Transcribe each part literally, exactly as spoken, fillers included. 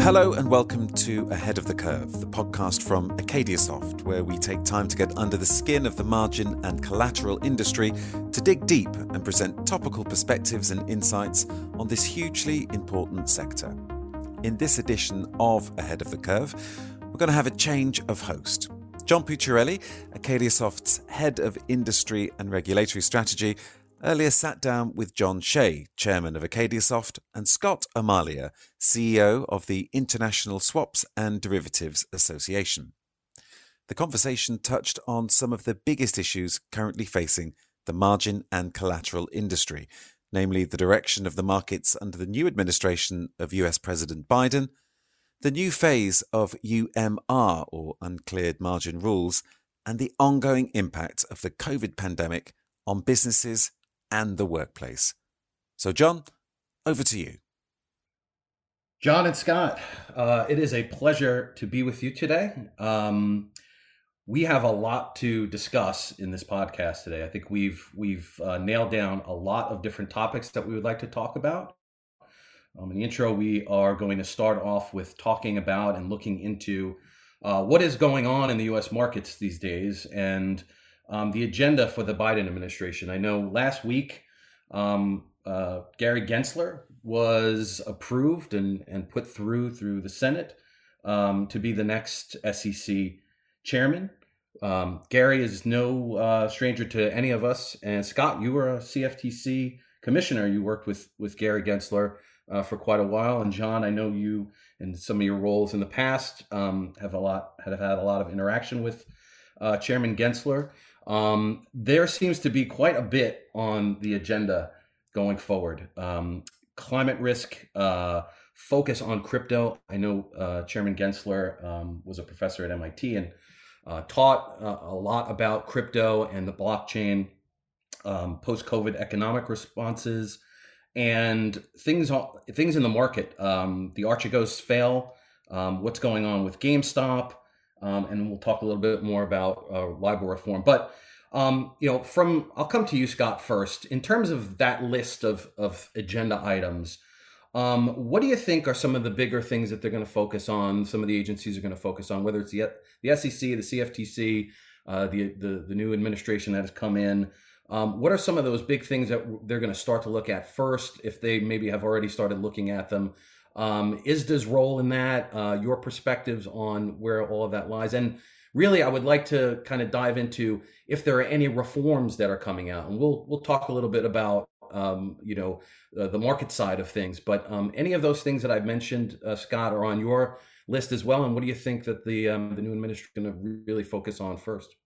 Hello and welcome to Ahead of the Curve, the podcast from AcadiaSoft, where we take time to get under the skin of the margin and collateral industry to dig deep and present topical perspectives and insights on this hugely important sector. In this edition of Ahead of the Curve, we're going to have a change of host. John Pucciarelli, AcadiaSoft's Head of Industry and Regulatory Strategy, earlier sat down with John Shea, Chairman of AcadiaSoft, and Scott Amalia, C E O of the International Swaps and Derivatives Association. The conversation touched on some of the biggest issues currently facing the margin and collateral industry, namely the direction of the markets under the new administration of U S President Biden, the new phase of U M R, or uncleared margin rules, and the ongoing impact of the COVID pandemic on businesses and the workplace. So, John, over to you. John and Scott, uh, it is a pleasure to be with you today. Um, we have a lot to discuss in this podcast today. I think we've we've uh, nailed down a lot of different topics that we would like to talk about. Um, in the intro, we are going to start off with talking about and looking into uh, what is going on in the U S markets these days and Um, the agenda for the Biden administration. I know last week, um, uh, Gary Gensler was approved and, and put through through the Senate um, to be the next S E C chairman. Um, Gary is no uh, stranger to any of us. And Scott, you were a C F T C commissioner. You worked with, with Gary Gensler uh, for quite a while. And John, I know you in some of your roles in the past um, have a lot have had a lot of interaction with uh, Chairman Gensler. Um, there seems to be quite a bit on the agenda going forward. Um, climate risk, uh, focus on crypto. I know uh, Chairman Gensler um, was a professor at M I T and uh, taught uh, a lot about crypto and the blockchain, um, post-COVID economic responses, and things things in the market. Um, the Archegos fail. Um, what's going on with GameStop? Um, and we'll talk a little bit more about uh, LIBOR reform. But, um, you know, from I'll come to you, Scott, first. In terms of that list of, of agenda items, um, what do you think are some of the bigger things that they're going to focus on, some of the agencies are going to focus on, whether it's the, the S E C, the C F T C, uh, the, the, the new administration that has come in? Um, what are some of those big things that they're going to start to look at first, if they maybe have already started looking at them? Um, I S Da's role in that, uh, your perspectives on where all of that lies. And really, I would like to kind of dive into if there are any reforms that are coming out. And we'll we'll talk a little bit about, um, you know, uh, the market side of things. But um, any of those things that I've mentioned, uh, Scott, are on your list as well. And what do you think that the, um, the new administration is going to really focus on first?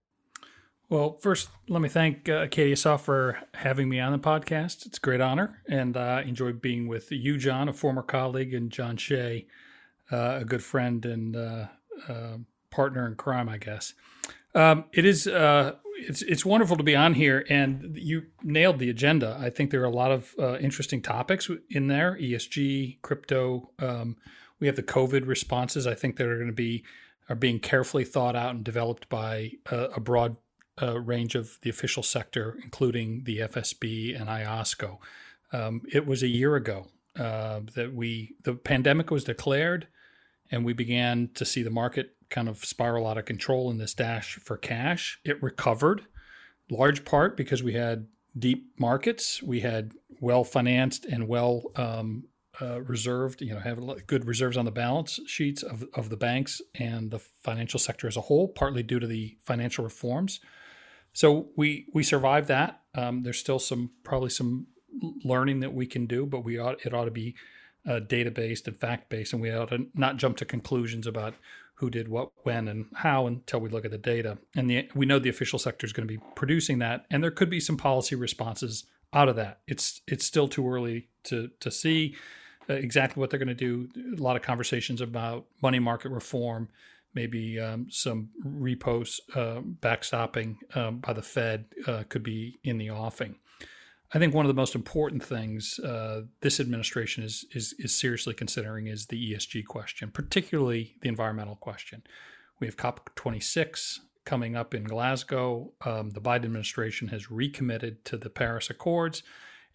Well, first, let me thank uh, AcadiaSoft for having me on the podcast. It's a great honor, and I uh, enjoy being with you, John, a former colleague, and John Shea, uh, a good friend and uh, uh, partner in crime, I guess. Um, it is uh, it's it's wonderful to be on here, and you nailed the agenda. I think there are a lot of uh, interesting topics in there: E S G, crypto. Um, we have the COVID responses. I think that are going to be are being carefully thought out and developed by uh, a broad Uh, range of the official sector, including the F S B and I O S C O. Um, it was a year ago uh, that we the pandemic was declared, and we began to see the market kind of spiral out of control in this dash for cash. It recovered, large part because we had deep markets, we had well financed and well um, uh, reserved, you know, have good reserves on the balance sheets of of the banks and the financial sector as a whole, partly due to the financial reforms. So we we survived that. Um, there's still some probably some learning that we can do, but we ought it ought to be uh, data based and fact based, and we ought to not jump to conclusions about who did what, when, and how until we look at the data. And the, we know the official sector is going to be producing that, and there could be some policy responses out of that. It's it's still too early to to see uh, exactly what they're going to do. A lot of conversations about money market reform. Maybe um, some repos uh, backstopping um, by the Fed uh, could be in the offing. I think one of the most important things uh, this administration is, is is seriously considering is the E S G question, particularly the environmental question. We have COP twenty-six coming up in Glasgow. Um, the Biden administration has recommitted to the Paris Accords,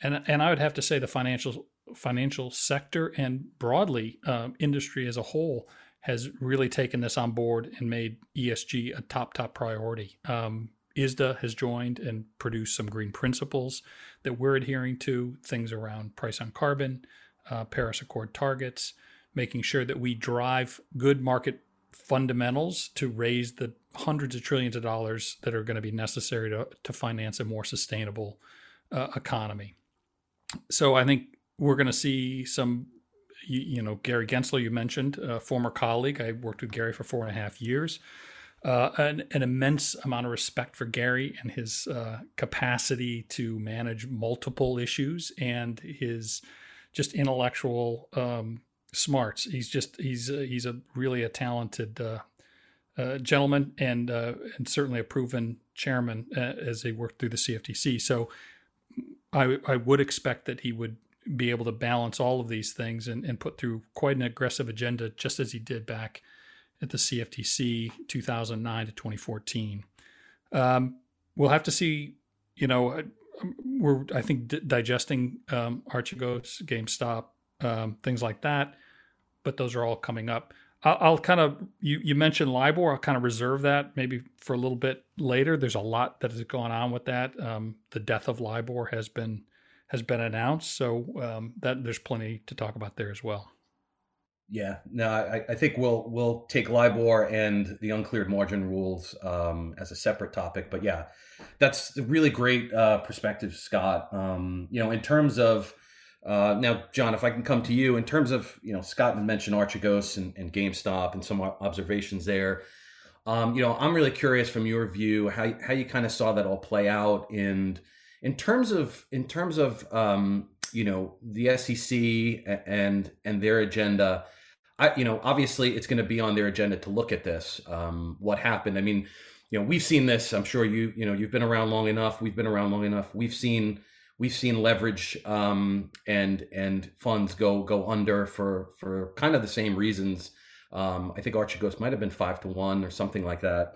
And and I would have to say the financial financial sector and broadly uh, industry as a whole has really taken this on board and made E S G a top, top priority. Um, I S D A has joined and produced some green principles that we're adhering to, things around price on carbon, uh, Paris Accord targets, making sure that we drive good market fundamentals to raise the hundreds of trillions of dollars that are going to be necessary to, to finance a more sustainable uh, economy. So I think we're going to see some, you, you know, Gary Gensler, you mentioned, a former colleague. I worked with Gary for four and a half years. Uh, an, an immense amount of respect for Gary and his uh, capacity to manage multiple issues and his just intellectual um, smarts. He's just he's uh, he's a really a talented uh, uh, gentleman and uh, and certainly a proven chairman uh, as they work through the C F T C. So I I would expect that he would be able to balance all of these things and, and put through quite an aggressive agenda, just as he did back at the C F T C two thousand nine to twenty fourteen. Um, we'll have to see, you know, we're, I think, d- digesting um, Archegos, GameStop, um, things like that, but those are all coming up. I'll, I'll kind of, you, you mentioned LIBOR, I'll kind of reserve that maybe for a little bit later. There's a lot that has gone on with that. Um, the death of LIBOR has been has been announced, so um, that there's plenty to talk about there as well. Yeah, no, I, I think we'll we'll take LIBOR and the uncleared margin rules um, as a separate topic. But yeah, that's a really great uh, perspective, Scott. Um, you know, in terms of uh, now, John, if I can come to you, in terms of, you know, Scott mentioned Archegos and, and GameStop and some observations there. Um, you know, I'm really curious from your view how how you kind of saw that all play out in in terms of in terms of um, you know, the S E C and and their agenda. I, you know, obviously it's going to be on their agenda to look at this. Um, what happened? I mean, you know, we've seen this. I'm sure you, you know, you've been around long enough. We've been around long enough. We've seen, we've seen leverage um, and and funds go go under for for kind of the same reasons. Um, I think Archegos might have been five to one or something like that.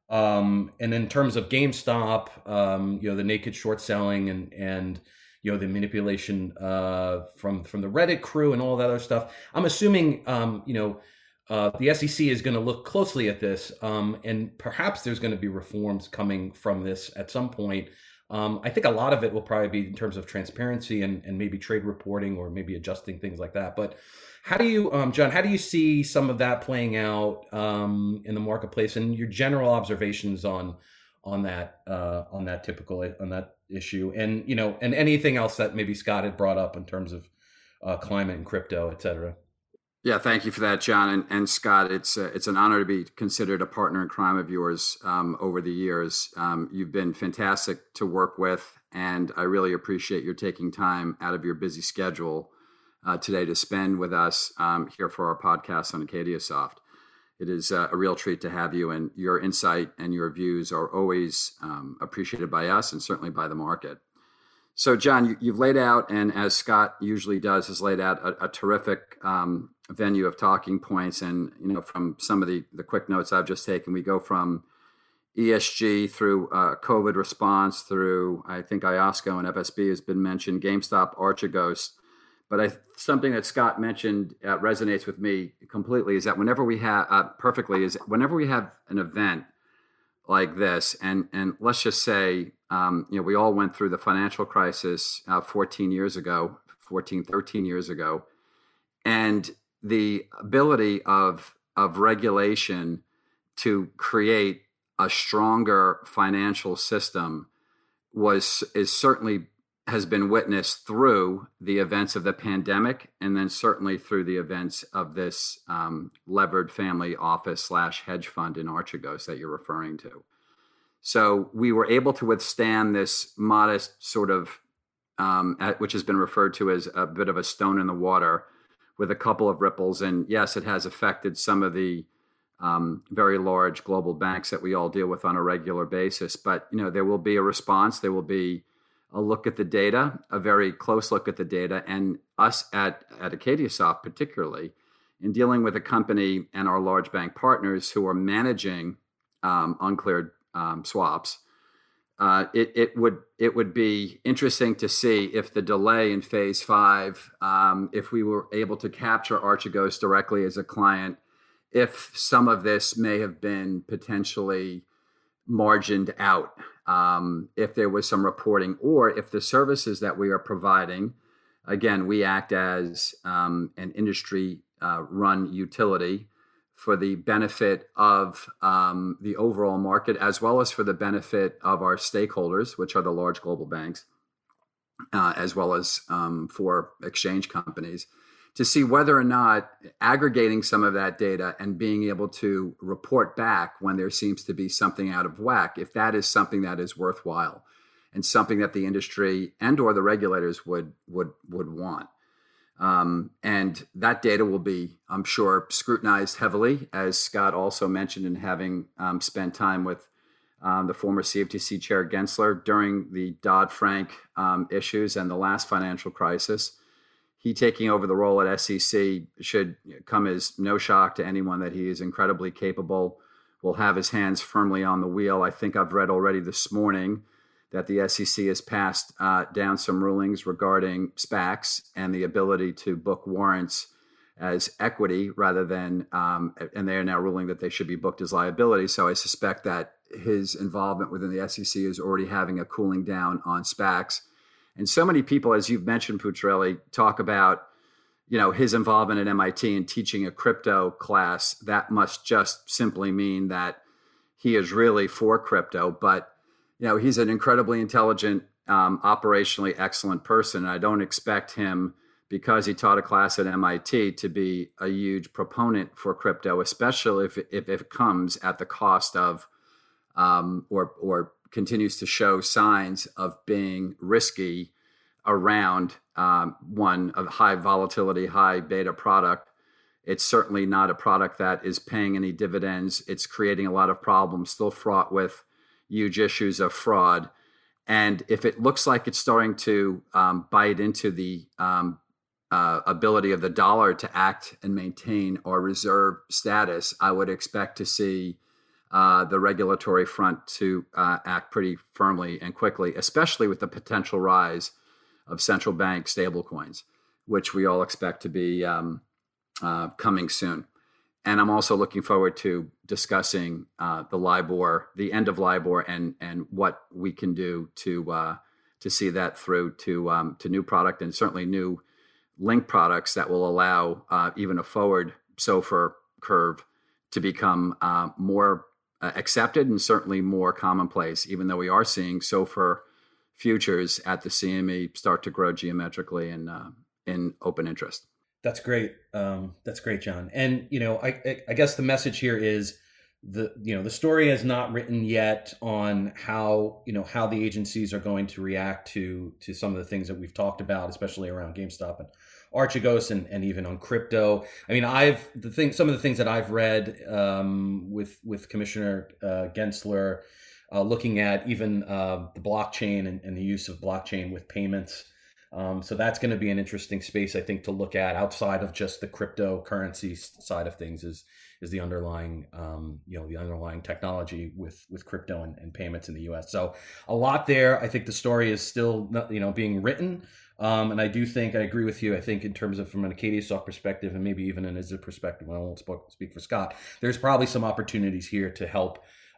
Um, and in terms of GameStop, um, you know, the naked short selling and and you know, the manipulation uh, from from the Reddit crew and all that other stuff. I'm assuming, um, you know, uh, the S E C is going to look closely at this, um, and perhaps there's going to be reforms coming from this at some point. Um, I think a lot of it will probably be in terms of transparency and, and maybe trade reporting or maybe adjusting things like that. But how do you, um, John, how do you see some of that playing out um, in the marketplace and your general observations on on that uh, on that typical on that issue, and you know, and anything else that maybe Scott had brought up in terms of uh, climate and crypto, et cetera? Yeah, thank you for that, John and, and Scott. It's uh, it's an honor to be considered a partner in crime of yours um, over the years. Um, you've been fantastic to work with, and I really appreciate your taking time out of your busy schedule uh, today to spend with us um, here for our podcast on AcadiaSoft. It is a real treat to have you, and your insight and your views are always um, appreciated by us and certainly by the market. So, John, you, you've laid out, and as Scott usually does, has laid out a, a terrific um, venue of talking points. And, you know, from some of the, the quick notes I've just taken, we go from E S G through uh, COVID response through, I think, I O S C O and F S B has been mentioned, GameStop, Archegos. But I, something that Scott mentioned uh, resonates with me completely is that whenever we have uh, perfectly is whenever we have an event like this, and and let's just say, um, you know, we all went through the financial crisis uh, fourteen years ago, fourteen, thirteen years ago, and the ability of of regulation to create a stronger financial system was is certainly has been witnessed through the events of the pandemic, and then certainly through the events of this um, levered family office slash hedge fund in Archegos that you're referring to. So we were able to withstand this modest sort of, um, at, which has been referred to as a bit of a stone in the water, with a couple of ripples. And yes, it has affected some of the um, very large global banks that we all deal with on a regular basis. But you know, there will be a response. There will be a look at the data, a very close look at the data, and us at, at AcadiaSoft particularly, in dealing with a company and our large bank partners who are managing um, uncleared um, swaps, uh, it, it would it would be interesting to see if the delay in phase five, um, if we were able to capture Archegos directly as a client, if some of this may have been potentially margined out, um, if there was some reporting, or if the services that we are providing, again, we act as um, an industry uh, run utility for the benefit of um, the overall market, as well as for the benefit of our stakeholders, which are the large global banks, uh, as well as um, for exchange companies, to see whether or not aggregating some of that data and being able to report back when there seems to be something out of whack, if that is something that is worthwhile and something that the industry and or the regulators would would would want. Um, and that data will be, I'm sure, scrutinized heavily, as Scott also mentioned, in having um, spent time with um, the former C F T C chair Gensler during the Dodd-Frank um, issues and the last financial crisis. He taking over the role at S E C should come as no shock to anyone that he is incredibly capable, will have his hands firmly on the wheel. I think I've read already this morning that the S E C has passed uh, down some rulings regarding SPACs and the ability to book warrants as equity rather than, um, and they are now ruling that they should be booked as liability. So I suspect that his involvement within the S E C is already having a cooling down on SPACs. And so many people, as you've mentioned, Pucciarelli, talk about, you know, his involvement at M I T in teaching a crypto class. That must just simply mean that he is really for crypto. But, you know, he's an incredibly intelligent, um, operationally excellent person. And I don't expect him, because he taught a class at M I T, to be a huge proponent for crypto, especially if, if, if it comes at the cost of um, or or continues to show signs of being risky around um, one, a high volatility, high beta product. It's certainly not a product that is paying any dividends. It's creating a lot of problems, still fraught with huge issues of fraud. And if it looks like it's starting to um, bite into the um, uh, ability of the dollar to act and maintain our reserve status, I would expect to see Uh, the regulatory front to uh, act pretty firmly and quickly, especially with the potential rise of central bank stablecoins, which we all expect to be um, uh, coming soon. And I'm also looking forward to discussing uh, the LIBOR, the end of LIBOR, and and what we can do to uh, to see that through to um, to new product, and certainly new link products that will allow uh, even a forward SOFR curve to become uh, more Uh, accepted and certainly more commonplace, even though we are seeing SOFR futures at the C M E start to grow geometrically in uh, in open interest. That's great. Um, that's great, John. And you know, I, I guess the message here is the you know the story is not written yet on how you know how the agencies are going to react to to some of the things that we've talked about, especially around GameStop and Archegos, and, and even on crypto. I mean, I've the thing, some of the things that I've read um, with with Commissioner uh, Gensler, uh, looking at even uh, the blockchain and, and the use of blockchain with payments. Um, so that's going to be an interesting space, I think, to look at outside of just the cryptocurrency side of things. Is is the underlying um, you know the underlying technology with with crypto and, and payments in the U S. So a lot there. I think the story is still not, you know being written. Um, and I do think, I agree with you, I think in terms of from an Acadiasoft perspective, and maybe even an I Z Z perspective, I won't speak for Scott, there's probably some opportunities here to help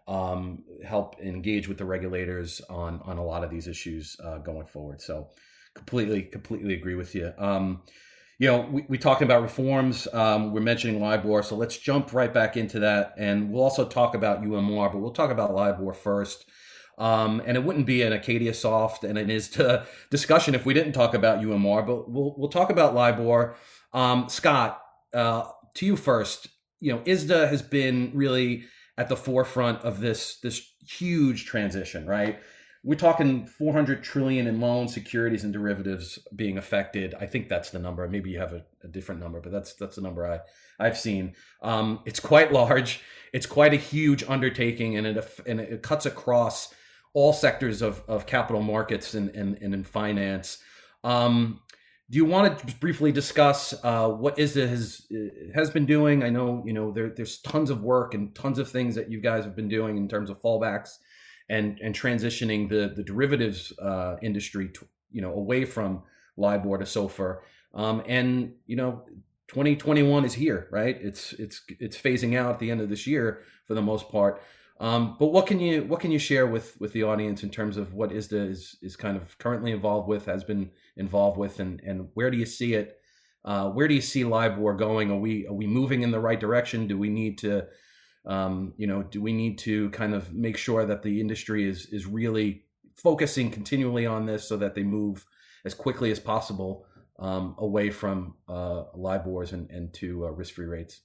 um, help engage with the regulators on, on a lot of these issues uh, going forward. So completely, completely agree with you. Um, you know, we, we talking about reforms, um, we're mentioning LIBOR, so let's jump right back into that. And we'll also talk about U M R, but we'll talk about LIBOR first. Um, and it wouldn't be an Acadiasoft and it is to discussion if we didn't talk about U M R, but we'll we'll talk about LIBOR. Um, Scott, uh, to you first. You know, I S D A has been really at the forefront of this this huge transition, right? We're talking four hundred trillion in loans, securities, and derivatives being affected. I think that's the number. Maybe you have a, a different number, but that's that's the number I I've seen. Um, it's quite large. It's quite a huge undertaking, and it and it cuts across all sectors of, of capital markets and, and, and in finance. Um, do you want to briefly discuss uh, what I S D A has has been doing? I know you know there, there's tons of work and tons of things that you guys have been doing in terms of fallbacks and and transitioning the the derivatives uh, industry, to, you know, away from LIBOR to SOFR. Um, and you know, twenty twenty-one is here, right? It's it's it's phasing out at the end of this year for the most part. Um, but what can you what can you share with with the audience in terms of what ISDA is is kind of currently involved with, has been involved with, and and where do you see it? Uh, where do you see LIBOR going? Are we are we moving in the right direction? Do we need to, um, you know, do we need to kind of make sure that the industry is is really focusing continually on this so that they move as quickly as possible um, away from uh, LIBORs and and to uh, risk-free rates?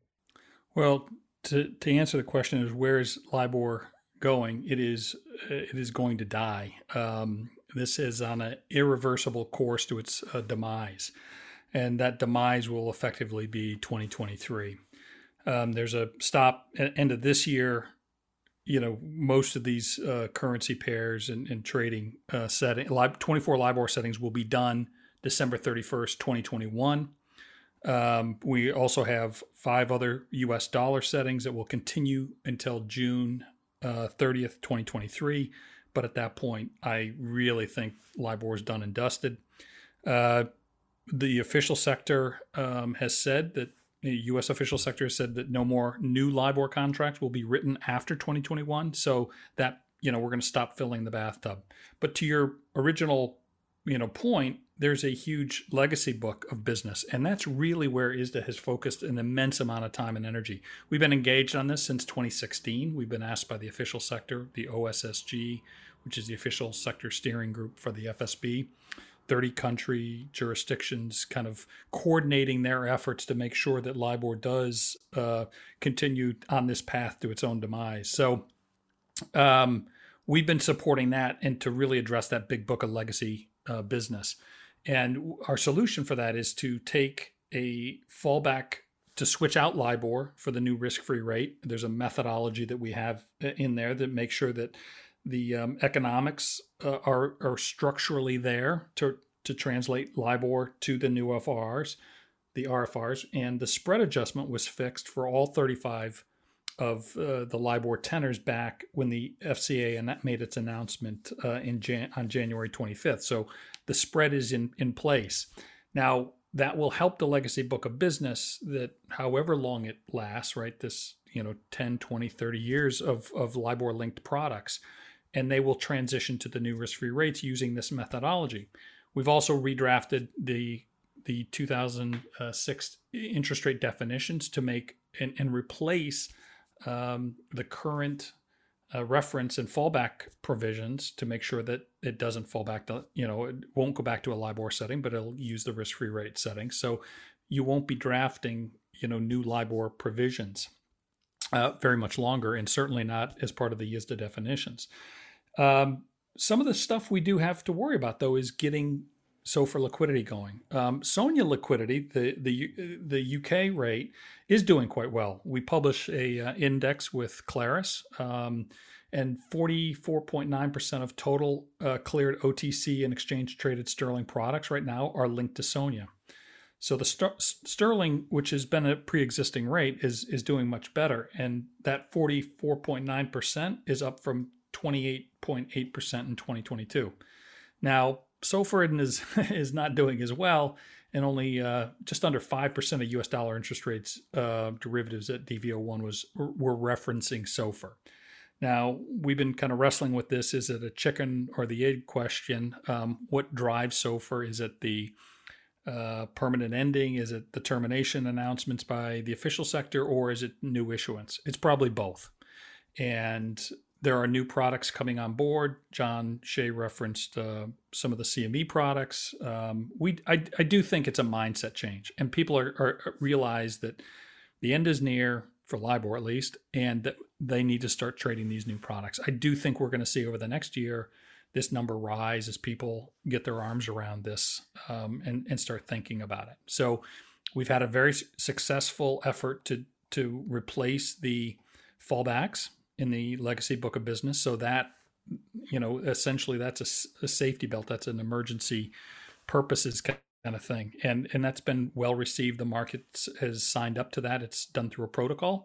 Well, to to answer the question is, where is LIBOR going? It is it is going to die. Um, this is on an irreversible course to its uh, demise, and that demise will effectively be twenty twenty-three. Um, there's a stop at the end of this year. You know, most of these uh, currency pairs and, and trading uh, setting, twenty-four LIBOR settings will be done December thirty-first, twenty twenty-one. Um, we also have five other U S dollar settings that will continue until June uh, thirtieth, twenty twenty-three. But at that point, I really think LIBOR is done and dusted. Uh, the official sector um, has said that the U S official sector has said that no more new LIBOR contracts will be written after twenty twenty-one. So that, you know, we're going to stop filling the bathtub. But to your original, you know, point, there's a huge legacy book of business. And that's really where ISDA has focused an immense amount of time and energy. We've been engaged on this since twenty sixteen. We've been asked by the official sector, the O S S G, which is the official sector steering group for the F S B, thirty country jurisdictions kind of coordinating their efforts to make sure that LIBOR does uh, continue on this path to its own demise. So um, we've been supporting that and to really address that big book of legacy uh, business. And our solution for that is to take a fallback to switch out LIBOR for the new risk-free rate. There's a methodology that we have in there that makes sure that the um, economics uh, are are structurally there to to translate LIBOR to the new F R Rs, the R F Rs, and the spread adjustment was fixed for all thirty-five of uh, the LIBOR tenors back when the F C A made its announcement uh, in Jan- on January twenty-fifth. So the spread is in in place. Now that will help the legacy book of business that however long it lasts, right? This, you know, ten, twenty, thirty years of of LIBOR linked products. And they will transition to the new risk-free rates using this methodology. We've also redrafted the the two thousand six interest rate definitions to make and, and replace um, the current uh, reference and fallback provisions to make sure that it doesn't fall back to, you know, it won't go back to a LIBOR setting, but it'll use the risk-free rate setting. So you won't be drafting, you know, new LIBOR provisions uh, very much longer, and certainly not as part of the ISDA definitions. Um, some of the stuff we do have to worry about, though, is getting SOFR liquidity going. Um, SONIA liquidity, the the the U K rate, is doing quite well. We publish a uh, index with Clarus, um, and forty-four point nine percent of total uh, cleared O T C and exchange traded sterling products right now are linked to SONIA. So the st- sterling, which has been a pre-existing rate, is is doing much better, and that forty-four point nine percent is up from twenty-eight point eight percent in twenty twenty-two. Now, SOFR is is not doing as well, and only uh, just under five percent of U S dollar interest rates uh, derivatives at D V O one was were referencing SOFR. Now, we've been kind of wrestling with this. Is it a chicken or the egg question? Um, what drives SOFR? Is it the uh, permanent ending? Is it the termination announcements by the official sector, or is it new issuance? It's probably both. And there are new products coming on board. John Shea referenced uh, some of the C M E products. Um, we, I, I do think it's a mindset change, and people are, are realize that the end is near for LIBOR at least, and that they need to start trading these new products. I do think we're going to see over the next year this number rise as people get their arms around this um, and, and start thinking about it. So we've had a very successful effort to to replace the fallbacks in the legacy book of business. So that, you know, essentially that's a, a safety belt. That's an emergency purposes kind of thing. And, and that's been well received. The market has signed up to that. It's done through a protocol.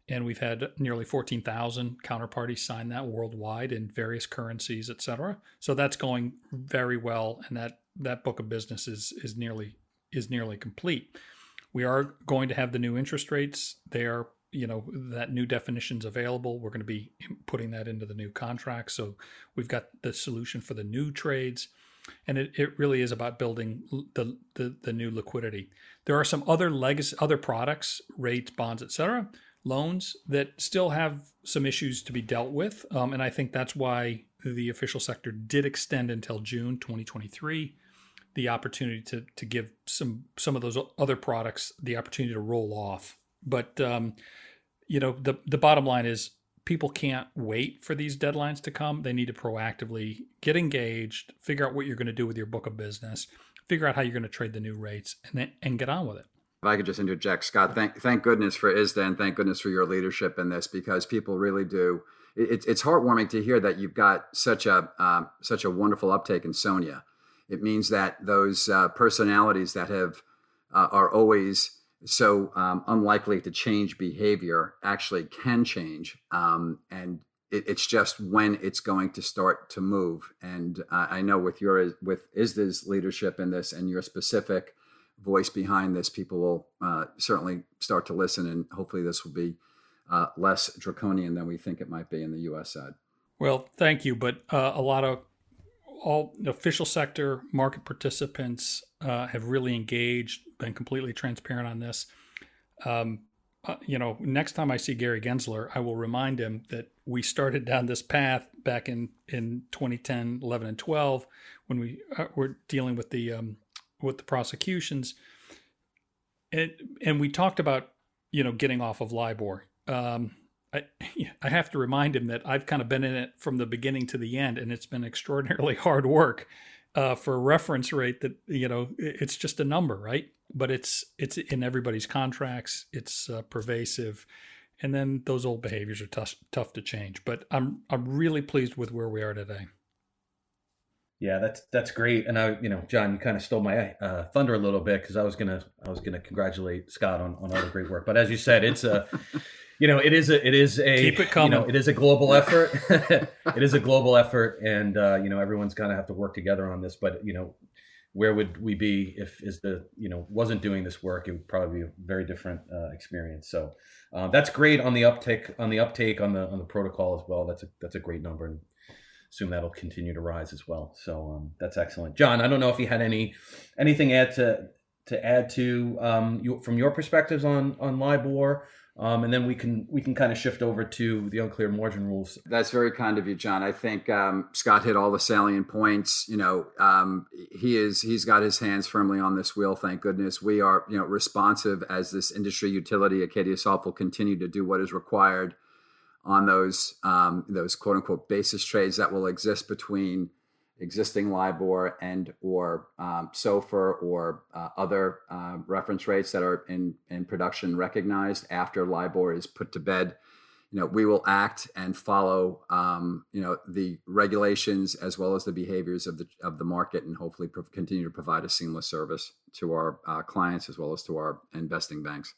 and we've had nearly fourteen thousand counterparties sign that worldwide in various currencies, et cetera. So that's going very well, and that that book of business is is nearly is nearly complete. We are going to have the new interest rates. They are, you know, that new definition's available. We're going to be putting that into the new contract. So we've got the solution for the new trades. And it, it really is about building the, the the new liquidity. There are some other legacy, other products, rates, bonds, et cetera, loans that still have some issues to be dealt with. Um, and I think that's why the official sector did extend until June twenty twenty-three the opportunity to to give some some of those other products the opportunity to roll off. But um, you know, the the bottom line is, people can't wait for these deadlines to come. They need to proactively get engaged, figure out what you're going to do with your book of business, figure out how you're going to trade the new rates, and then, and get on with it. If I could just interject, Scott, thank thank goodness for I S D A, and thank goodness for your leadership in this, because people really do. It, it's heartwarming to hear that you've got such a um, such a wonderful uptake in SONIA. It means that those uh, personalities that have uh, are always so um, unlikely to change behavior actually can change. Um, and it, it's just when it's going to start to move. And uh, I know with your, with I S D A's leadership in this and your specific voice behind this, people will uh, certainly start to listen, and hopefully this will be uh, less draconian than we think it might be in the U S side. Well, thank you. But uh, a lot of all official sector market participants uh, have really engaged, been completely transparent on this. Um, uh, you know, next time I see Gary Gensler, I will remind him that we started down this path back in, in twenty ten, eleven, and twelve, when we uh, were dealing with the um, with the prosecutions, and and we talked about, you know, getting off of LIBOR. Um, I, I have to remind him that I've kind of been in it from the beginning to the end, and it's been extraordinarily hard work uh, for a reference rate that, you know, it's just a number, right? But it's it's in everybody's contracts. It's uh, pervasive, and then those old behaviors are tough tough to change. But I'm I'm really pleased with where we are today. Yeah, that's that's great. And I, you know, John, you kind of stole my uh, thunder a little bit, because I was gonna I was gonna congratulate Scott on, on all the great work. But as you said, it's a You know, it is a, it is a, Keep it coming. You know, it is a global effort. It is a global effort, and uh, you know, everyone's gonna have to work together on this. But you know, where would we be if is the you know wasn't doing this work? It would probably be a very different uh, experience. So uh, that's great on the uptake on the uptake on the on the protocol as well. That's a that's a great number, and assume that'll continue to rise as well. So um, that's excellent, John. I don't know if you had any anything add to to add to um, you, from your perspectives on on LIBOR. Um, and then we can we can kind of shift over to the unclear margin rules. That's very kind of you, John. I think um, Scott hit all the salient points. You know, um, he is he's got his hands firmly on this wheel. Thank goodness. We are you know responsive as this industry utility. Acadiasoft will continue to do what is required on those um, those quote unquote basis trades that will exist between existing LIBOR and or um, SOFR or uh, other uh, reference rates that are in, in production recognized after LIBOR is put to bed. You know, we will act and follow, um, you know, the regulations as well as the behaviors of the of the market, and hopefully pro- continue to provide a seamless service to our uh, clients as well as to our investing banks.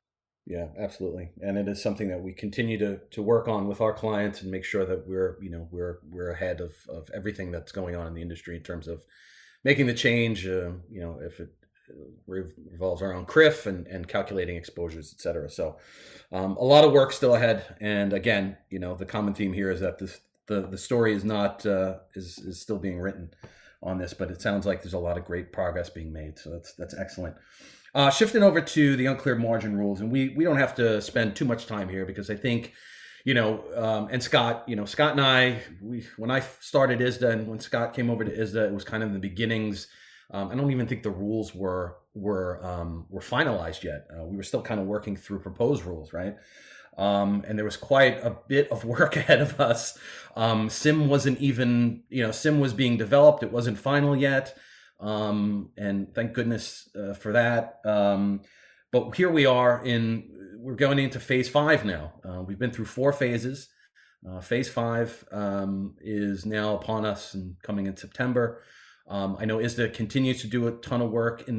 Yeah, absolutely. And it is something that we continue to to work on with our clients and make sure that we're, you know, we're we're ahead of, of everything that's going on in the industry in terms of making the change, uh, you know, if it revolves around C R I F and, and calculating exposures, et cetera. So um, a lot of work still ahead. And again, you know, the common theme here is that this the, the story is not, uh, is, is still being written on this, but it sounds like there's a lot of great progress being made. So that's that's excellent. Uh, shifting over to the uncleared margin rules, and we we don't have to spend too much time here, because I think, you know, um, and Scott, you know, Scott and I, we when I started I S D A and when Scott came over to I S D A, it was kind of in the beginnings. Um, I don't even think the rules were were um, were finalized yet. Uh, we were still kind of working through proposed rules, right? Um, and there was quite a bit of work ahead of us. Um, SIM wasn't even, you know, SIM was being developed; it wasn't final yet. Um, and thank goodness uh, for that. Um, but here we are in, we're going into phase five now. Uh, we've been through four phases. Uh, phase five um, is now upon us and coming in September. Um, I know I S D A continues to do a ton of work in this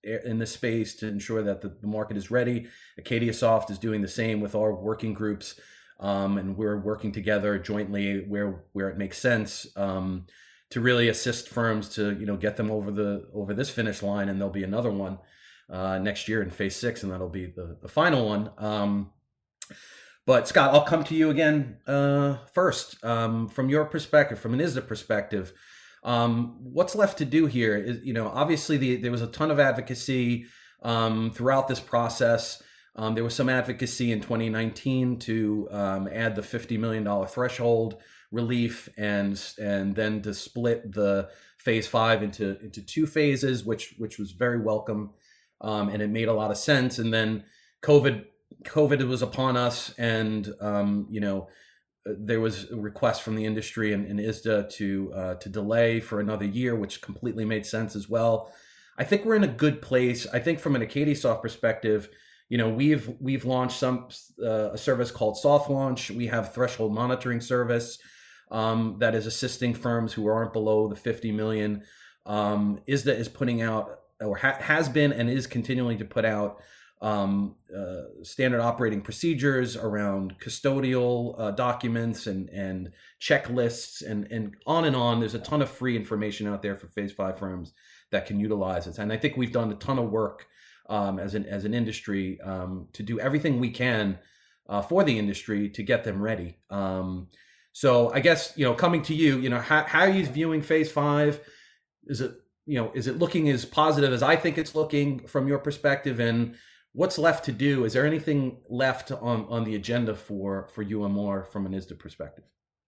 in this space to ensure that the, the market is ready. Acadiasoft is doing the same with our working groups, um, and we're working together jointly where where it makes sense um, to really assist firms to you know get them over the over this finish line, and there'll be another one uh, next year in phase six, and that'll be the the final one. Um, but Scott, I'll come to you again uh, first um, from your perspective, from an I S D A perspective. Um, what's left to do here is, you know, obviously the, there was a ton of advocacy um, throughout this process. Um, there was some advocacy in twenty nineteen to um, add the fifty million dollars threshold relief and and then to split the phase five into into two phases, which which was very welcome, um, and it made a lot of sense. And then COVID COVID was upon us, and um, you know. There was a request from the industry and, and I S D A to uh, to delay for another year, which completely made sense as well. I think we're in a good place. I think from an Acadiasoft perspective, you know, we've we've launched some uh, a service called Soft Launch. We have threshold monitoring service um, that is assisting firms who aren't below the fifty million. Um, I S D A is putting out, or ha- has been and is continuing to put out um, uh, standard operating procedures around custodial uh, documents and, and checklists and, and on and on. There's a ton of free information out there for phase five firms that can utilize it. And I think we've done a ton of work um, as an, as an industry um, to do everything we can uh, for the industry to get them ready. Um, so I guess, you know, coming to you, you know, how, how are you viewing phase five? Is it, you know, is it looking as positive as I think it's looking from your perspective? And what's left to do? Is there anything left on, on the agenda for, for U M R from an I S D A perspective?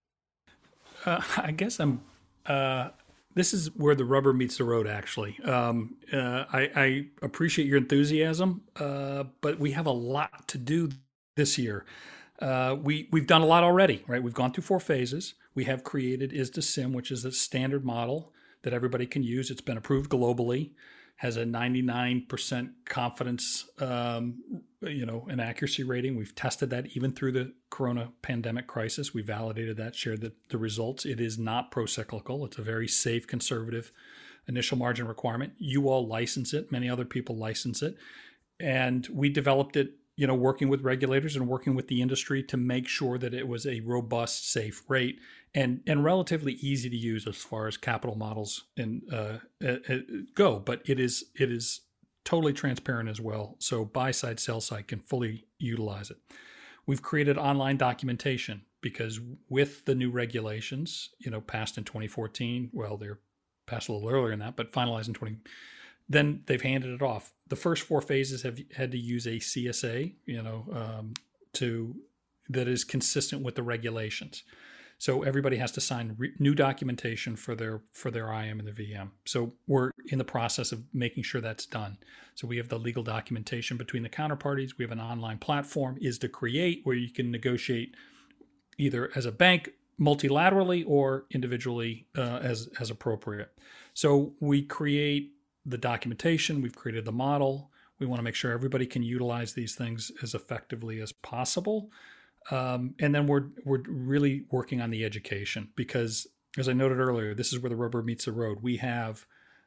Uh, I guess I'm, uh, this is where the rubber meets the road, actually. Um, uh, I, I appreciate your enthusiasm, uh, but we have a lot to do this year. Uh, we, we've done a lot already, right? We've gone through four phases. We have created I S D A SIM, which is a standard model that everybody can use. It's been approved globally. Has a ninety-nine percent confidence, um, you know, and accuracy rating. We've tested that even through the corona pandemic crisis. We validated that, shared the, the results. It is not pro-cyclical. It's a very safe, conservative initial margin requirement. You all license it. Many other people license it. And we developed it, you know, working with regulators and working with the industry to make sure that it was a robust, safe rate and and relatively easy to use as far as capital models and uh, uh, go. But it is it is totally transparent as well, so buy side, sell side can fully utilize it. We've created online documentation because with the new regulations, you know, passed in twenty fourteen, well, they're passed a little earlier than that, but finalized in twenty. Then they've handed it off. The first four phases have had to use a C S A, you know, um, to that is consistent with the regulations. So everybody has to sign re- new documentation for their for their I A M and their V M. So we're in the process of making sure that's done. So we have the legal documentation between the counterparties. We have an online platform, I S D A Create, where you can negotiate either as a bank multilaterally or individually uh, as as appropriate. So we create the documentation. We've created the model. We want to make sure everybody can utilize these things as effectively as possible. Um, and then we're we're really working on the education because, as I noted earlier, this is where the rubber meets the road. We have,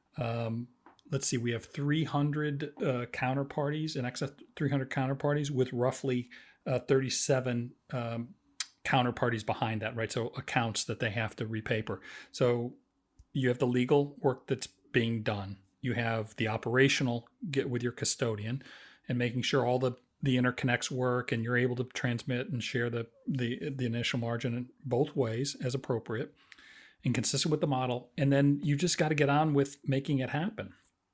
um, let's see, we have three hundred uh, counterparties, in excess of three hundred counterparties with roughly uh, thirty-seven um, counterparties behind that, right? So accounts that they have to repaper. So you have the legal work that's being done. You have the operational, get with your custodian and making sure all the the interconnects work and you're able to transmit and share the, the, the initial margin in both ways as appropriate and consistent with the model. And then you just got to get on with making it happen.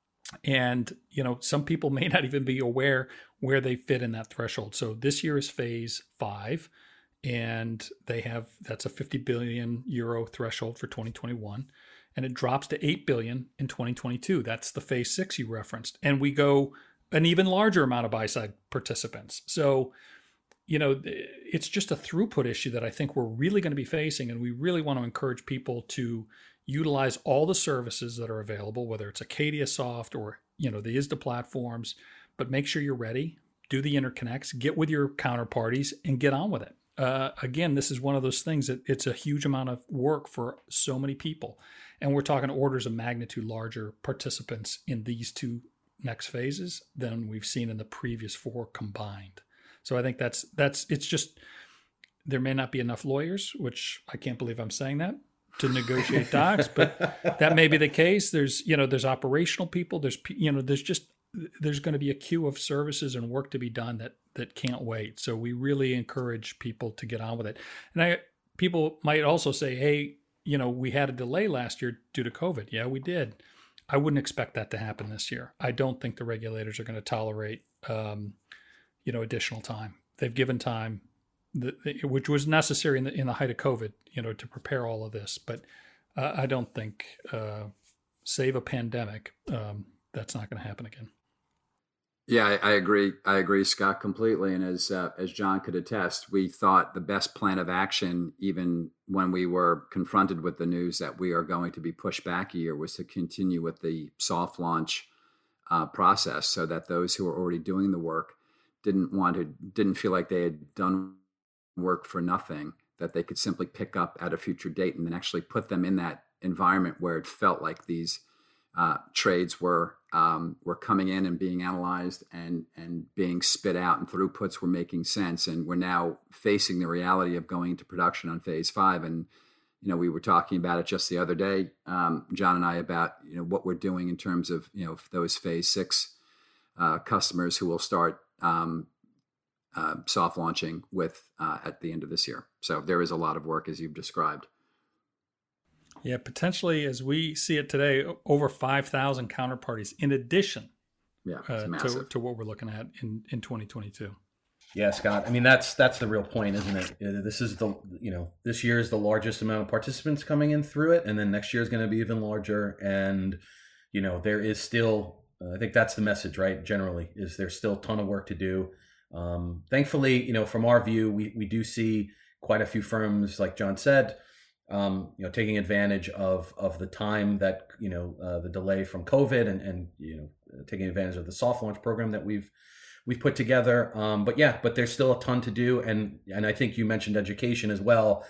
And, you know, some people may not even be aware where they fit in that threshold. So this year is phase five and they have, that's a fifty billion euro threshold for twenty twenty-one. And it drops to eight billion in twenty twenty-two. That's the phase six you referenced. And we go an even larger amount of buy-side participants. So, you know, it's just a throughput issue that I think we're really going to be facing. And we really want to encourage people to utilize all the services that are available, whether it's Acadiasoft or, you know, the I S D A platforms, but make sure you're ready, do the interconnects, get with your counterparties and get on with it. Uh, again, this is one of those things that it's a huge amount of work for so many people. And we're talking orders of magnitude larger participants in these two next phases than we've seen in the previous four combined. So I think that's that's it's just there may not be enough lawyers, which I can't believe I'm saying that, to negotiate docs, but that may be the case. There's you know there's operational people. There's you know there's just there's going to be a queue of services and work to be done that that can't wait. So we really encourage people to get on with it. And I people might also say, hey, you know, we had a delay last year due to COVID. Yeah, we did. I wouldn't expect that to happen this year. I don't think the regulators are going to tolerate, um, you know, additional time. They've given time, the, which was necessary in the in the height of COVID, you know, to prepare all of this. But uh, I don't think, uh, save a pandemic, um, that's not going to happen again. Yeah, I, I agree. I agree, Scott, completely. And as uh, as John could attest, we thought the best plan of action, even when we were confronted with the news that we are going to be pushed back a year, was to continue with the soft launch uh, process, so that those who are already doing the work didn't want to, didn't feel like they had done work for nothing, that they could simply pick up at a future date and then actually put them in that environment where it felt like these uh, trades were um, were coming in and being analyzed and and being spit out, and throughputs were making sense. And we're now facing the reality of going into production on phase five. And you know, we were talking about it just the other day, um, John and I, about you know what we're doing in terms of you know those phase six uh, customers who will start um, uh, soft launching with uh, at the end of this year. So there is a lot of work, as you've described. Yeah, potentially, as we see it today, over five thousand counterparties in addition yeah, uh, to, to what we're looking at in, in twenty twenty-two. Yeah, Scott. I mean, that's that's the real point, isn't it? This is the, you know, this year is the largest amount of participants coming in through it. And then next year is going to be even larger. And, you know, there is still, uh, I think that's the message, right? Generally, is there's still a ton of work to do. Um, thankfully, you know, from our view, we, we do see quite a few firms, like John said, Um, you know, taking advantage of of the time that you know uh, the delay from COVID, and and you know taking advantage of the soft launch program that we've we've put together. Um, but yeah, but there's still a ton to do, and and I think you mentioned education as well.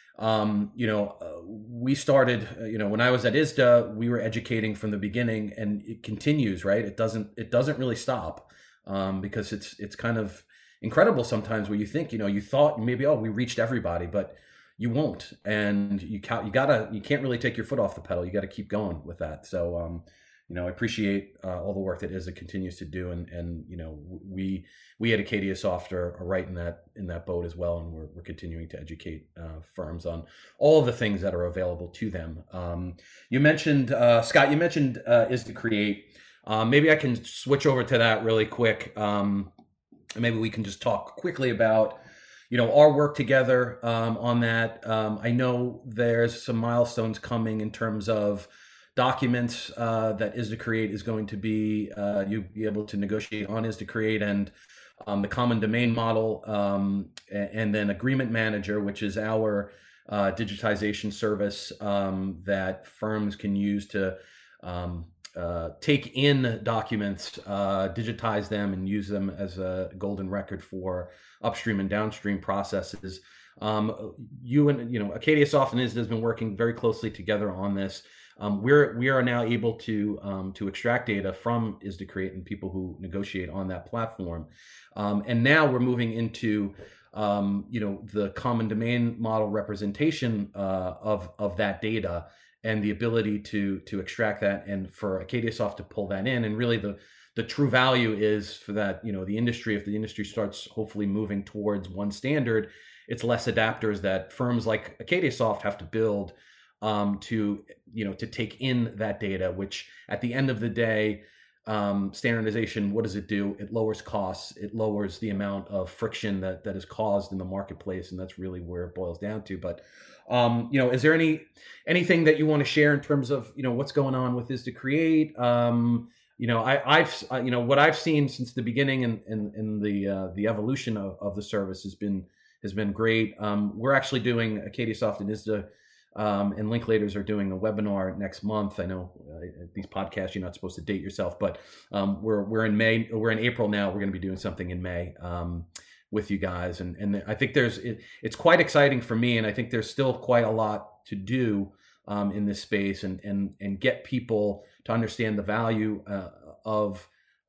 Um, you know, uh, we started. Uh, you know, when I was at I S D A, we were educating from the beginning, and it continues. Right? It doesn't it doesn't really stop um, because it's it's kind of incredible sometimes where you think you know you thought maybe oh we reached everybody, but you won't, and you ca- you gotta you can't really take your foot off the pedal. You got to keep going with that. So, um, you know, I appreciate uh, all the work that I S D A continues to do, and and you know, we we at Acadiasoft are, are right in that in that boat as well, and we're we're continuing to educate uh, firms on all of the things that are available to them. Um, you mentioned uh, Scott. You mentioned uh, I S D A Create. Um, maybe I can switch over to that really quick. Um, maybe we can just talk quickly about. You know, our work together um, on that. Um, I know there's some milestones coming in terms of documents uh, that I S D A Create is going to be, uh, you'll be able to negotiate on I S D A Create, and um, the common domain model, um, and then Agreement Manager, which is our uh, digitization service um, that firms can use to um, uh, take in documents, uh, digitize them, and use them as a golden record for upstream and downstream processes. Um, you and you know Acadiasoft and I S D A has been working very closely together on this. Um, we're we are now able to um, to extract data from I S D A Create and people who negotiate on that platform, um, and now we're moving into um, you know the common domain model representation uh, of of that data, and the ability to to extract that, and for Acadiasoft to pull that in. And really the the true value is for that, you know, the industry, if the industry starts hopefully moving towards one standard, it's less adapters that firms like Acadiasoft have to build um, to, you know, to take in that data, which at the end of the day, um, standardization, what does it do? It lowers costs. It lowers the amount of friction that, that is caused in the marketplace. And that's really where it boils down to. But, um, you know, is there any, anything that you want to share in terms of, you know, what's going on with I S D A Create? Um, You know, I, I've, uh, you know, what I've seen since the beginning and in, in, in the uh, the evolution of, of the service has been has been great. Um, we're actually doing Acadiasoft and I S D A um, and Linklaters are doing a webinar next month. I know uh, these podcasts you're not supposed to date yourself, but um, we're we're in May, we're in April now. We're going to be doing something in May um, with you guys, and and I think there's it, it's quite exciting for me, and I think there's still quite a lot to do um, in this space, and and and get people to understand the value uh, of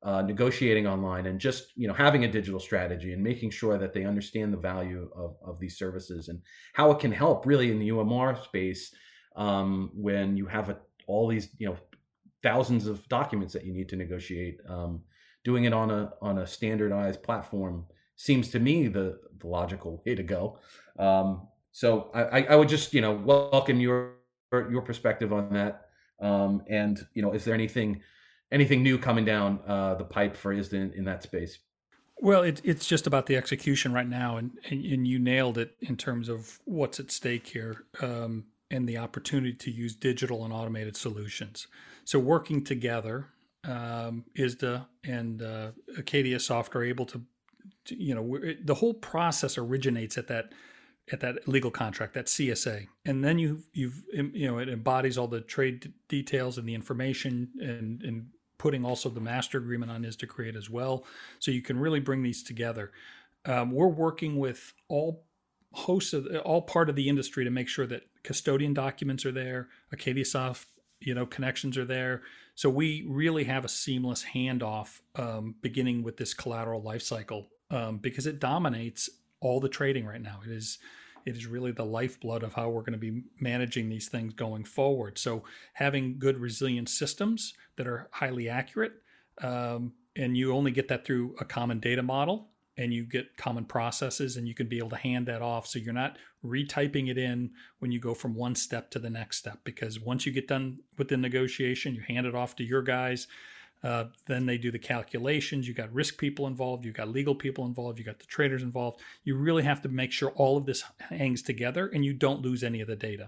uh, negotiating online, and just, you know, having a digital strategy and making sure that they understand the value of, of these services and how it can help really in the U M R space um, when you have a, all these, you know, thousands of documents that you need to negotiate. Um, doing it on a on a standardized platform seems to me the, the logical way to go. Um, so I, I would just, you know, welcome your your perspective on that. Um, and, you know, is there anything anything new coming down uh, the pipe for I S D A in, in that space? Well, it, it's just about the execution right now, and, and, and you nailed it in terms of what's at stake here, um, and the opportunity to use digital and automated solutions. So working together, um, I S D A and uh, Acadiasoft are able to, to you know, the whole process originates at that at that legal contract, that C S A, and then you you've you know it embodies all the trade details and the information, and and putting also the master agreement on I S D A Create as well, so you can really bring these together. Um, we're working with all hosts of all part of the industry to make sure that custodian documents are there, Acadiasoft, you know, connections are there. So we really have a seamless handoff, um, beginning with this collateral lifecycle, um, because it dominates all the trading right now. It is, it is really the lifeblood of how we're going to be managing these things going forward. So having good resilient systems that are highly accurate, um, and you only get that through a common data model, and you get common processes, and you can be able to hand that off. So you're not retyping it in when you go from one step to the next step, because once you get done with the negotiation, you hand it off to your guys. Uh, then they do the calculations. You got risk people involved. You got legal people involved. You got the traders involved. You really have to make sure all of this hangs together and you don't lose any of the data.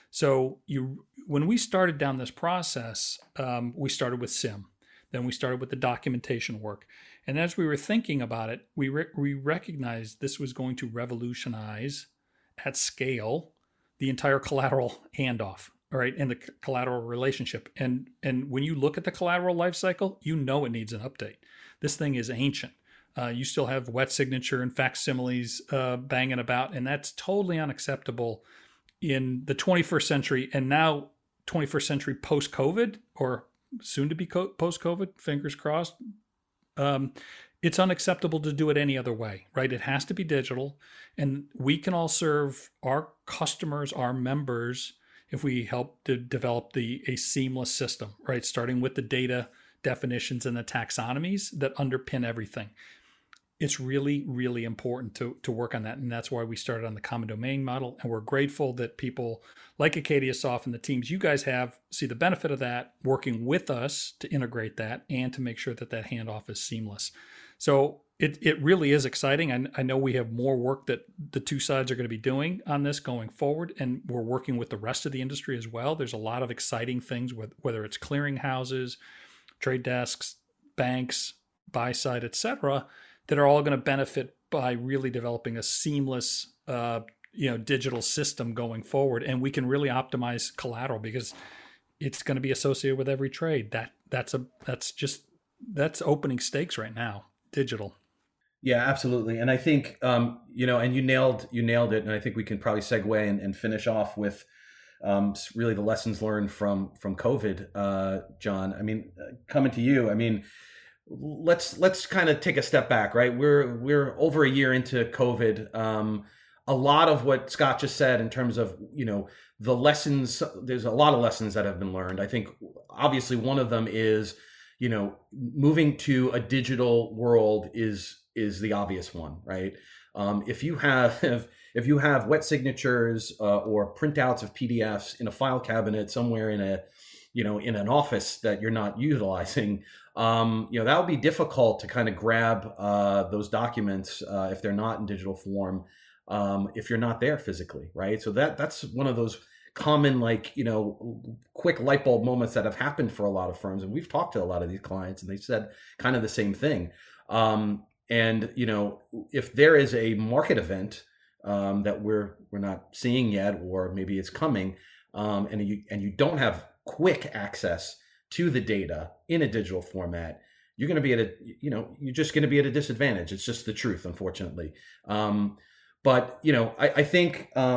So you, when we started down this process, um, we started with S I M. Then we started with the documentation work. And as we were thinking about it, we re- we recognized this was going to revolutionize at scale the entire collateral handoff, all right, and the c- collateral relationship. And and when you look at the collateral lifecycle, you know it needs an update. This thing is ancient. Uh, you still have wet signature and facsimiles uh, banging about, and that's totally unacceptable in the twenty-first century, and now twenty-first century post-COVID, or soon to be co- post-COVID, fingers crossed. Um, it's unacceptable to do it any other way, right? It has to be digital, and we can all serve our customers, our members, if we help to develop the a seamless system, right? Starting with the data definitions and the taxonomies that underpin everything. It's really, really important to to work on that. And that's why we started on the common domain model. And we're grateful that people like Acadiasoft and the teams you guys have see the benefit of that, working with us to integrate that and to make sure that that handoff is seamless. So it, it really is exciting. I, I know we have more work that the two sides are going to be doing on this going forward. And we're working with the rest of the industry as well. There's a lot of exciting things with whether it's clearing houses, trade desks, banks, buy side, et cetera, that are all going to benefit by really developing a seamless, uh, you know, digital system going forward. And we can really optimize collateral because it's going to be associated with every trade. That that's a that's just that's opening stakes right now, digital. Yeah, absolutely. And I think um, you know, and you nailed you nailed it. And I think we can probably segue and, and finish off with um, really the lessons learned from from COVID, uh, John. I mean, coming to you, I mean. Let's let's kind of take a step back, right? We're we're over a year into COVID. Um, a lot of what Scott just said in terms of, you know, the lessons, there's a lot of lessons that have been learned. I think obviously one of them is, you know, moving to a digital world is is the obvious one, right? Um, if you have if, if you have wet signatures uh, or printouts of P D Fs in a file cabinet somewhere in a, you know, in an office that you're not utilizing, Um, you know, that would be difficult to kind of grab uh, those documents uh, if they're not in digital form, um, if you're not there physically, right? So that that's one of those common, like, you know, quick light bulb moments that have happened for a lot of firms. And we've talked to a lot of these clients and they said kind of the same thing. Um, and, you know, if there is a market event um, that we're we're not seeing yet, or maybe it's coming, um, and you and you don't have quick access to the data in a digital format, you're going to be at a, you know, you're just going to be at a disadvantage. It's just the truth, unfortunately. Um, but, you know, I, I think, um,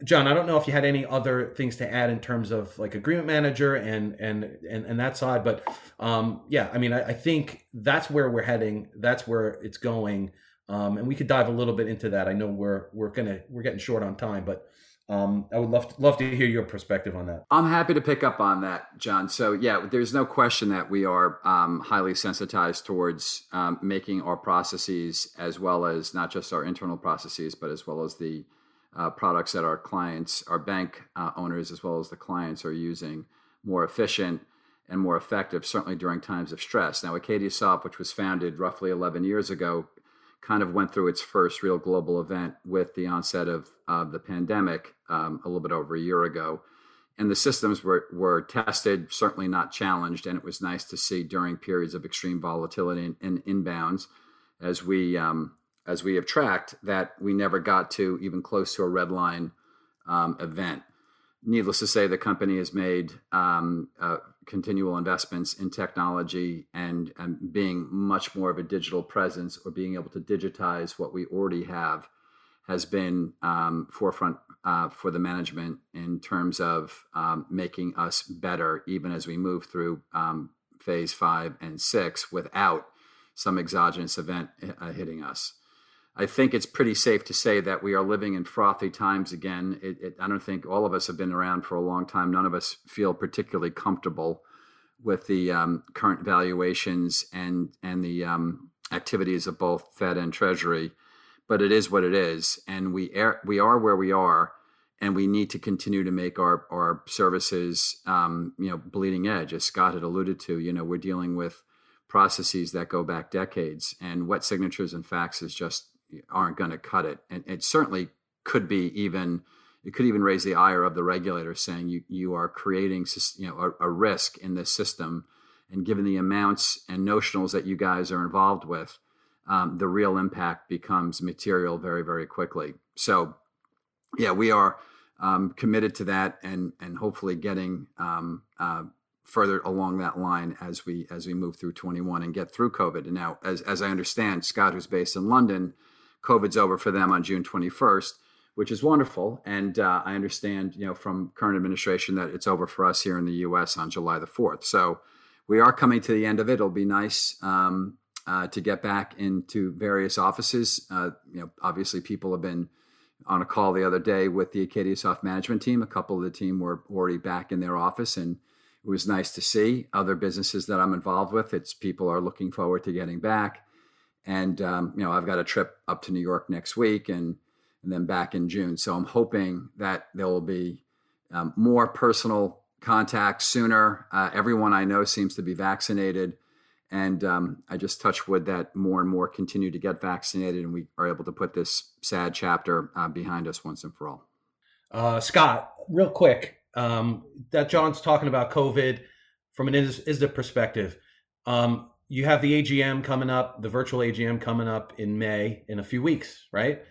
John, I don't know if you had any other things to add in terms of like agreement manager and and and, and that side, but um, yeah, I mean, I, I think that's where we're heading. That's where it's going, um, and we could dive a little bit into that. I know we're we're gonna we're getting short on time, but um, I would love to, love to hear your perspective on that. I'm happy to pick up on that, John. So yeah, there's no question that we are um, highly sensitized towards um, making our processes, as well as not just our internal processes, but as well as the Uh, products that our clients, our bank uh, owners, as well as the clients are using, more efficient and more effective, certainly during times of stress. Now, AcadiaSoft, which was founded roughly eleven years ago, kind of went through its first real global event with the onset of uh, the pandemic um, a little bit over a year ago. And the systems were, were tested, certainly not challenged. And it was nice to see during periods of extreme volatility and, and inbounds, as we um, as we have tracked, that we never got to even close to a red line um, event. Needless to say, the company has made um, uh, continual investments in technology and, and being much more of a digital presence, or being able to digitize what we already have, has been um, forefront uh, for the management in terms of um, making us better, even as we move through um, phase five and six without some exogenous event uh, hitting us. I think it's pretty safe to say that we are living in frothy times again. It, it, I don't think all of us have been around for a long time. None of us feel particularly comfortable with the um, current valuations and and the um, activities of both Fed and Treasury. But it is what it is, and we are we are where we are, and we need to continue to make our our services, um, you know, bleeding edge, as Scott had alluded to. You know, we're dealing with processes that go back decades, and wet signatures and faxes just aren't going to cut it. And it certainly could be even, it could even raise the ire of the regulator, saying you you are creating, you know, a, a risk in this system. And given the amounts and notionals that you guys are involved with, um, the real impact becomes material very, very quickly. So yeah, we are um, committed to that, and and hopefully getting um, uh, further along that line as we as we move through twenty-one and get through COVID. And now, as as I understand, Scott, who's based in London, COVID's over for them on June twenty-first, which is wonderful. And uh, I understand, you know, from current administration that it's over for us here in the U S on July the fourth. So we are coming to the end of it. It'll be nice um, uh, to get back into various offices. Uh, you know, obviously people have been on a call the other day with the AcadiaSoft management team. A couple of the team were already back in their office, and it was nice to see. Other businesses that I'm involved with, it's people are looking forward to getting back. And, um, you know, I've got a trip up to New York next week and, and then back in June. So I'm hoping that there will be um, more personal contact sooner. Uh, everyone I know seems to be vaccinated. And um, I just touch wood that more and more continue to get vaccinated, and we are able to put this sad chapter uh, behind us once and for all. Uh, Scott, real quick, um, that John's talking about COVID from an is, is the perspective. Um, You have the A G M coming up, the virtual A G M coming up in May, in a few weeks, right?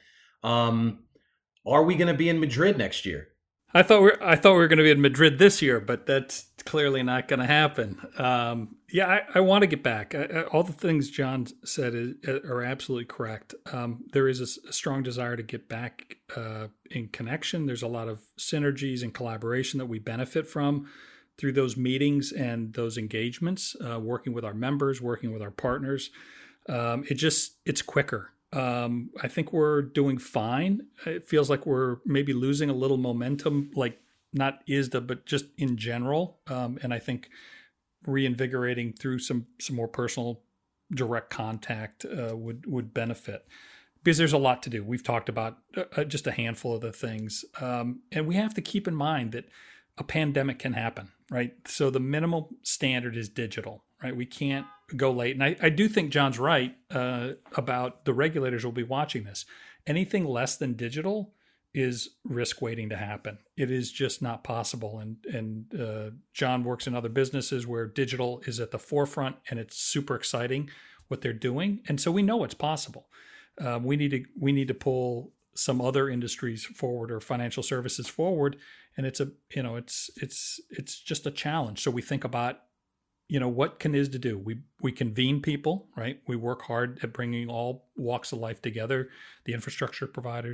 Um, are we going to be in Madrid next year? I thought we I thought we were going to be in Madrid this year, but that's clearly not going to happen. Um, yeah, I, I want to get back. I, I, all the things John said is, are absolutely correct. Um, there is a, a strong desire to get back uh, in connection. There's a lot of synergies and collaboration that we benefit from through those meetings and those engagements, uh, working with our members, working with our partners. Um, it just, it's quicker. Um, I think we're doing fine. It feels like we're maybe losing a little momentum, like not I S D A, but just in general. Um, and I think reinvigorating through some, some more personal direct contact uh, would, would benefit, because there's a lot to do. We've talked about uh, just a handful of the things. Um, and we have to keep in mind that a pandemic can happen, right? So the minimum standard is digital, right? We can't go late. And I, I do think John's right uh, about the regulators will be watching this. Anything less than digital is risk waiting to happen. It is just not possible. And and uh, John works in other businesses where digital is at the forefront, and it's super exciting what they're doing. And so we know it's possible. Um, we need to we need to pull some other industries forward, or financial services forward, and it's a you know it's it's it's just a challenge. So we think about, you know, what can I S D A do? We we convene people, right? We work hard at bringing all walks of life together: the infrastructure providers,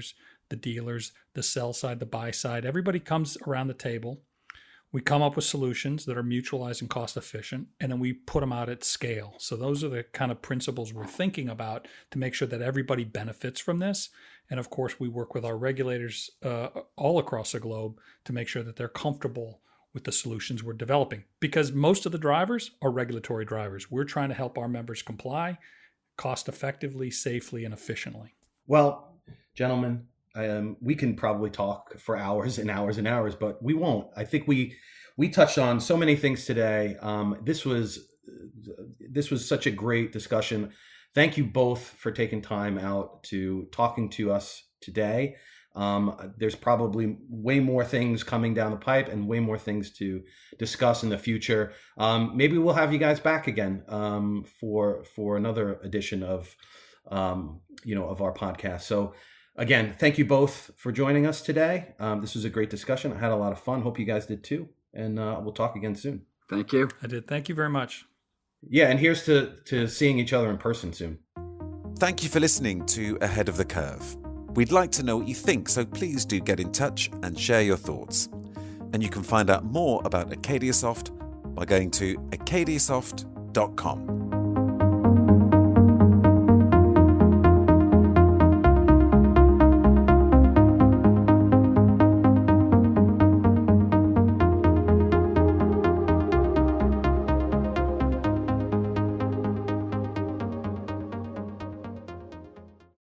the dealers, the sell side, the buy side. Everybody comes around the table. We come up with solutions that are mutualized and cost efficient, and then we put them out at scale. So those are the kind of principles we're thinking about to make sure that everybody benefits from this. And of course, we work with our regulators uh, all across the globe to make sure that they're comfortable with the solutions we're developing, because most of the drivers are regulatory drivers. We're trying to help our members comply cost effectively, safely, and efficiently. Well, gentlemen, um, we can probably talk for hours and hours and hours, but we won't. I think we we touched on so many things today. Um, this was this was such a great discussion. Thank you both for taking time out to talking to us today. Um, there's probably way more things coming down the pipe and way more things to discuss in the future. Um, maybe we'll have you guys back again um, for for another edition of um, you know of our podcast. So again, thank you both for joining us today. Um, this was a great discussion. I had a lot of fun. Hope you guys did too. And uh, we'll talk again soon. Thank you. I did. Thank you very much. Yeah, and here's to to seeing each other in person soon. Thank you for listening to Ahead of the Curve. We'd like to know what you think, so please do get in touch and share your thoughts. And you can find out more about AcadiaSoft by going to acadiasoft dot com.